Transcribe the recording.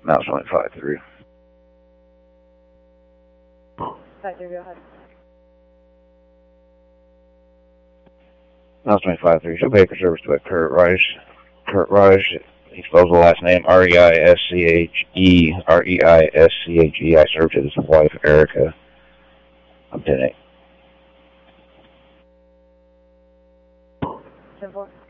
Mouse 5-3. 5-3, go ahead. Mouse 5-3. Show paper service to Kurt Reich. Kurt Reich. He spells the last name R-E-I-S-C-H-E. R-E-I-S-C-H-E. I served his wife, Erica. I'm 10-8. 10-4.